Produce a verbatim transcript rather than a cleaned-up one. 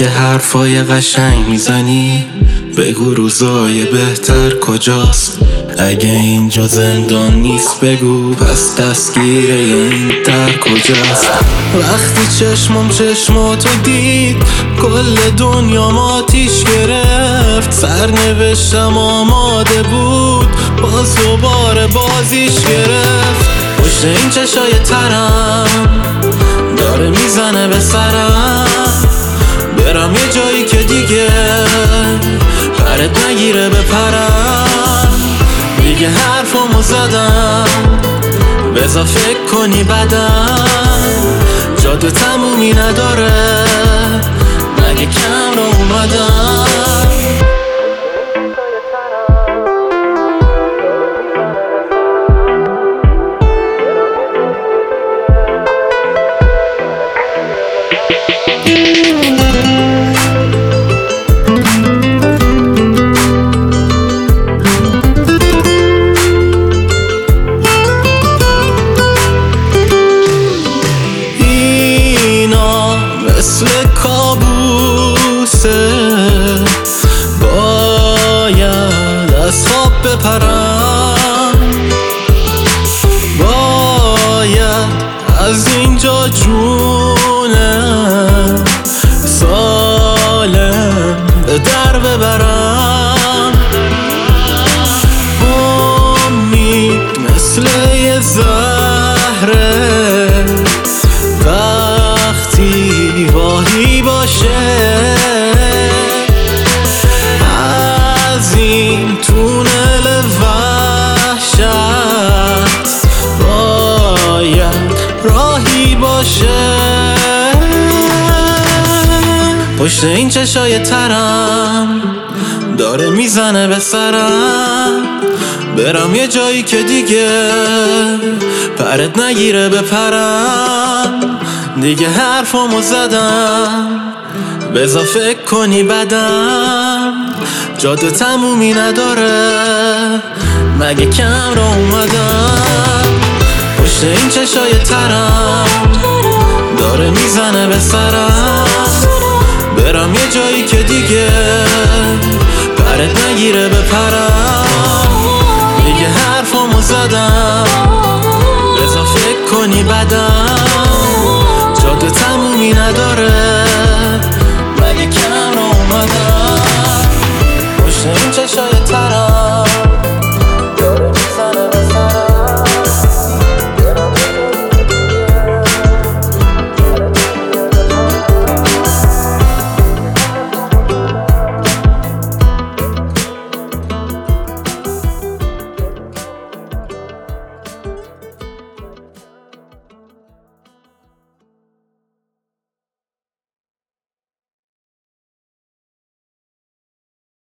که حرفای قشنگ میزنی، بگو روزای بهتر کجاست. اگه اینجا زندان نیست بگو پس دستگیره این در کجاست. وقتی چشمم چشماتو دید کل دنیا آتیش گرفت. سرنوشتم آماده بود باز دوباره بازیش گرفت. پشت این چشای ترم داره میزنه به سرم، برم یه جایی که دیگه پرت نگیره بپرم. دیگه حرفمو زدم بذار فکر کنی بدم، جاده تمومی نداره مگه کم رو اومدم. مثل کابوسه باید از خواب بپرم، باید از اینجا جونم سالم به در ببرم. امید مثل یه زهره وقتی واهی باشه از این تونل وحشت باید راهی باشه. پشت این چشای ترم داره میزنه به سرم، برم یه جایی که دیگه پرت نگیره بپرم. دیگه حرفمو زدم بذار فکر کنی بدم، جاده تمومی نداره مگه کم رو اومدم. پشت این چشای ترم داره میزنه به سرم، برم یه جایی که دیگه پرت نگیره بپرم. دیگه حرفمو زدم